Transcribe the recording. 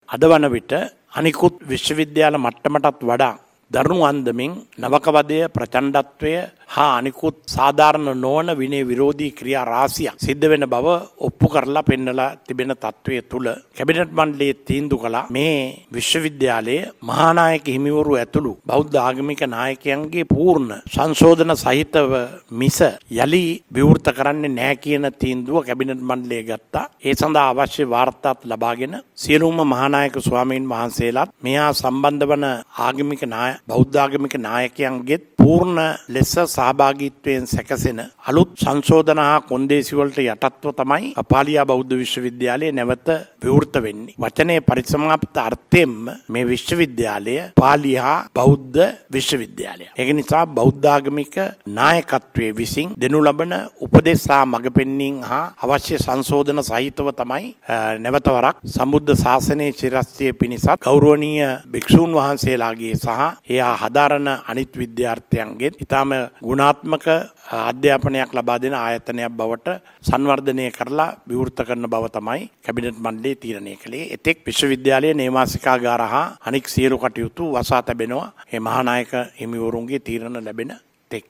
අද වන විට අනිකුත් විශ්වවිද්‍යාල මට්ටමටත් වඩා දරුණු අන්දමින් නවකවදය ප්‍රචණ්ඩත්වය හා අනිකුත් සාධාරණ නොවන විනය විරෝධී ක්‍රියා රාශියක් සිද්ධ වෙන බව ඔප්පු කරලා පෙන්නලා තිබෙන තත්වයේ තුල කැබිනට් මණ්ඩලයේ තීන්දුව කළා මේ විශ්වවිද්‍යාලයේ මහානායක හිමිවරු ඇතුළු බෞද්ධ ආගමික නායකයන්ගේ පූර්ණ සංශෝධන සහිතව මිස යලි විවෘත කරන්නේ නැහැ කියන තීන්දුව කැබිනට් මණ්ඩලය ගත්තා. ඒ සඳහා අවශ්‍ය වාර්තාත් ලබාගෙන සියලුම මහානායක ස්වාමීන් වහන්සේලාත් මෙහා සම්බන්ධ වන ආගමික බෞද්ධ ආගමික නායකයන්ගේ පූර්ණ ලෙස සහභාගීත්වයෙන් සැකසෙන අලුත් සංශෝධන හා කොන්දේසි වලට යටත්ව තමයි පාලියා බෞද්ධ විශ්වවිද්‍යාලය නැවත විවෘත වෙන්නේ. වචනේ පරිසමාප්ත අර්ථයෙන්ම මේ විශ්වවිද්‍යාලය පාලියා බෞද්ධ විශ්වවිද්‍යාලය. ඒක නිසා බෞද්ධ ආගමික නායකත්වයේ විසින් දෙනු ලබන උපදෙස් හා මඟ පෙන්වීම් හා අවශ්‍ය සංශෝධන සහිතව තමයි නැවත වරක් සම්බුද්ධ ශාසනයේ චිරස්ථිතිය පිණිසත් ගෞරවනීය භික්ෂූන් වහන්සේලාගේ සහ එයා හදාරන අනිත් විද්‍යාර්ථයන්ගේ ඊටම ගුණාත්මක අධ්‍යාපනයක් ලබා දෙන ආයතනයක් බවට සංවර්ධනය කරලා විවෘත කරන බව තමයි කැබිනට් මණ්ඩලය තීරණය කළේ. එතෙක් විශ්වවිද්‍යාලයේ නේවාසිකාගාර හා අනික් සියලු කටයුතු වසා තැබෙනවා මේ මහානායක හිමිවරුන්ගේ තීරණ ලැබෙන